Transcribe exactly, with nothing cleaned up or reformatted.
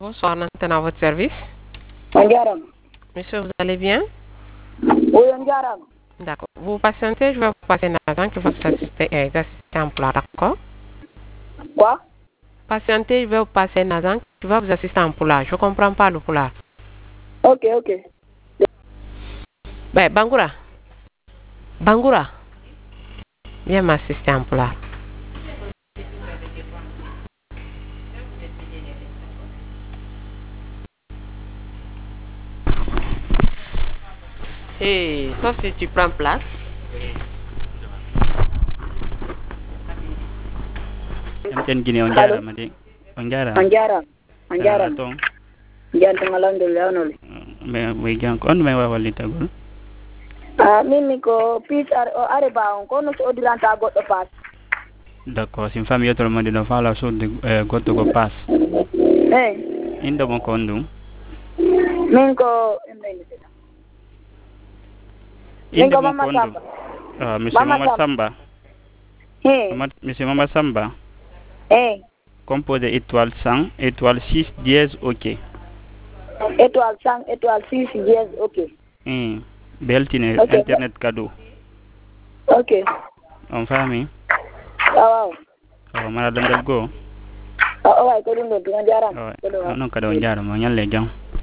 Bonsoir, Nantan à votre service. On dirait. Monsieur, vous allez bien? Oui, on dirait. D'accord. Vous patientez, je vais vous passer Nathan qui va vous assister, euh, assister en plat, d'accord? Quoi? Patientez, je vais vous passer Nathan qui va vous assister en poulard. Je ne comprends pas le poulard. Ok, ok. Ben, Bangoura. Bangoura. Viens m'assister en poulard. Hey, sauf si tu prends place. Emten gini on jara madi on jara On dirait. On dirait. ton Jantung alhamdulillah nol. me we jank on me wawali tagol Ah, mimi ko pis are o are ba on ko no so diranta goddo pass. d'accord sim fami yotol madi no fala so de goddo go pass Eh, indo mo kondu min ko emre indo ko mo Mama kondu Samba. ah monsieur Mama Mamad Samba Eh, Mamad monsieur Mamad Samba eh. composé étoile cent étoile six dièse ok Étoile cinq, étoile six, dièse, ok. hmm beltine Ok. internet cadeau Ok. on fami Waaw. oh mara dandal go Ah, oh, ay ko dum do on jaram. oh Ko do. non kada on jara mo nyalle jam